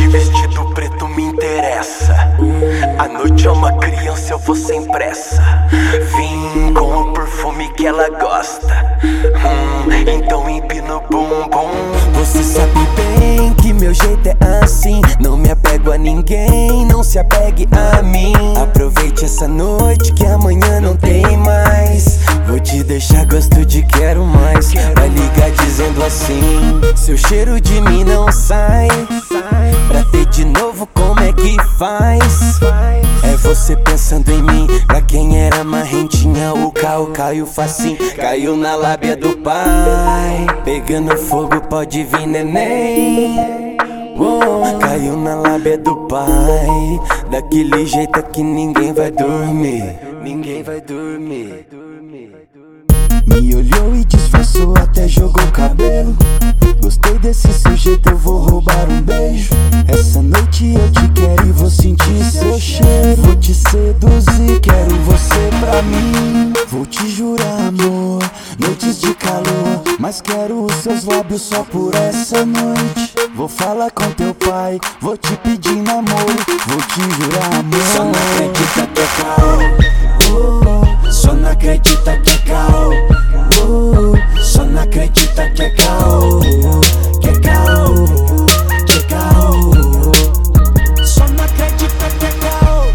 Vestido preto me interessa. A noite é uma criança, eu vou sem pressa. Vim com o perfume que ela gosta. Então empina o bumbum. Você sabe bem que meu jeito é assim. Não me apego a ninguém, não se apegue a mim. Aproveite essa noite que amanhã não tem mais. Vou te deixar, gosto de quero mais. Vai ligar dizendo assim: seu cheiro de mim não sai. Pra ter de novo como é que faz? É você pensando em mim. Pra quem era marrentinha, o carro caiu facinho. Caiu na lábia do pai. Pegando fogo pode vir neném. Caiu na lábia do pai. Daquele jeito que ninguém vai dormir. Ninguém vai dormir. Me olhou e disfarçou, até jogou o cabelo. Gostei desse seu jeito, eu vou roubar um beijo. Essa noite eu te quero e vou sentir seu cheiro. Vou te seduzir, quero você pra mim. Vou te jurar amor, noites de calor. Mas quero os seus lábios só por essa noite. Vou falar com teu pai, vou te pedir namoro. Vou te jurar amor. Só não acredita que é caô. Só não acredita que é caô. Só não acredita que é caô. Que é caô. Que é caô. Só não acredita que é caô.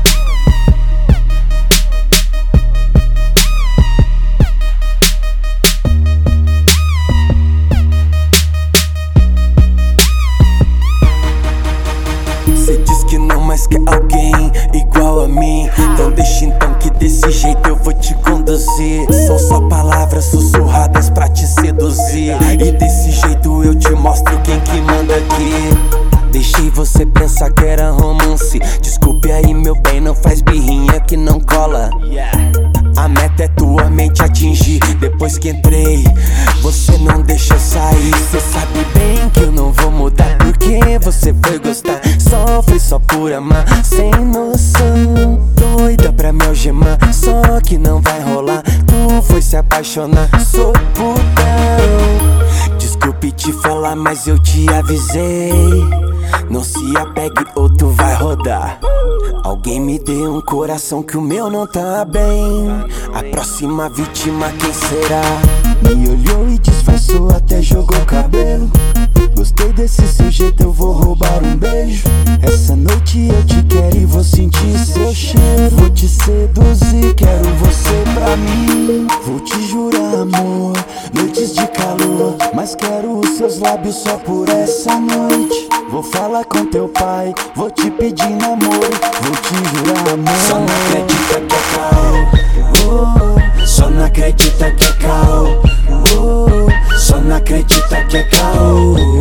Cê diz que não mais quer alguém igual a mim. Então deixa então que desse jeito eu vou te conduzir. São só palavras sussurradas pra te seduzir. E desse jeito eu te mostro quem que manda aqui. Deixei você pensar que era romance. Desculpe aí meu bem, não faz birrinha que não cola. A meta é tua mente atingir. Depois que entrei, você não deixa eu sair. Cê sabe bem que eu não vou mudar, porque você foi gostar. Sofre só por amar, sem noção. Doida pra me algemar, só que não vai rolar. Tu foi se apaixonar, sou putão. Desculpe te falar, mas eu te avisei. Não se apegue ou tu vai rodar. Alguém me dê um coração que o meu não tá bem. A próxima vítima quem será? Me olhou e disfarçou, até jogou o cabelo. Gostei desse seu jeito, eu vou roubar um beijo. Essa noite eu te quero e vou sentir seu cheiro. Vou te seduzir, quero você pra mim. Vou te jurar amor, noites de calor. Mas quero os seus lábios só por essa noite. Vou falar com teu pai, vou te pedir namoro. Vou te jurar amor. Só não acredita que é caô. Só não acredita que é caô. Só não acredita que é caô.